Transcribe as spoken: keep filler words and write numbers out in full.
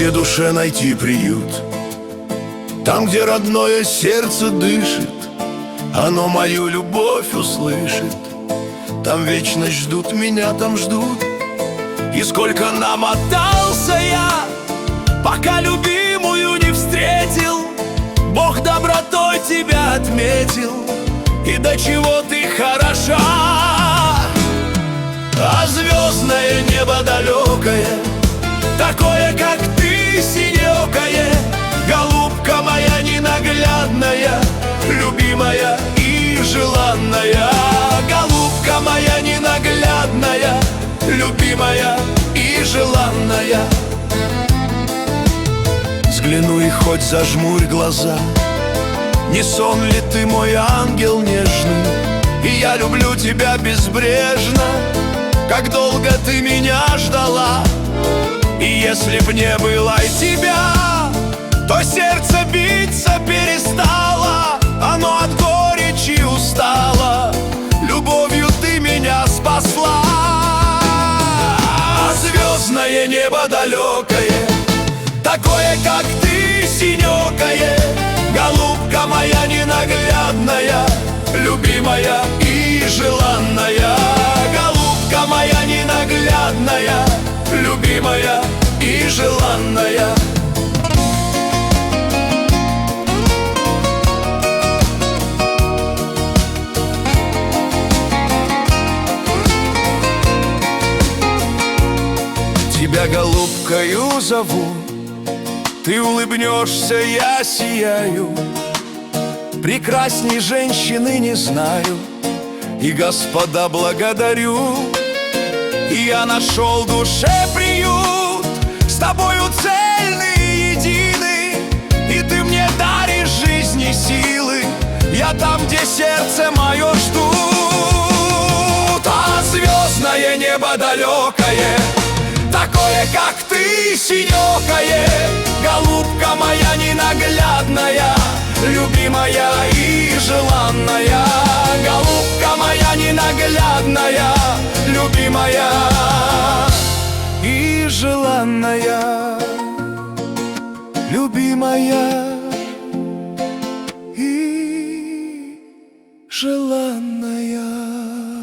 где душе найти приют, там, где родное сердце дышит, оно мою любовь услышит. Там вечно ждут меня, там ждут. И сколько намотался я, пока любимую не встретил. Бог добротой тебя отметил, и до чего ты хороша. А звездное небо далекое, такое, как ты, синекое, голубка моя ненаглядная, любимая и желанная. Голубка моя ненаглядная, любимая и желанная. Взгляну и хоть зажмурь глаза, не сон ли ты, мой ангел нежный? И я люблю тебя безбрежно, как долго ты меня ждала. И если б не было тебя, то сердце биться перестало. Оно от горечи устало, любовью ты меня спасла. А звездное небо далекое, такое, как ты, синекое, голубка моя ненаглядная, любимая и желанная. Голубка моя ненаглядная, любимая и желанная. Тебя голубкою зову, ты улыбнешься, я сияю. Прекрасней женщины не знаю, и, Господа, благодарю. И я нашел душе приют, с тобою цельный, единый. И ты мне даришь жизни силы, я там, где сердце мое ждут. А звездное небо далекое, такое, как ты, синекое, голубка моя ненаглядная, любимая и желанная. Голубка моя ненаглядная, любимая и желанная. Любимая и желанная.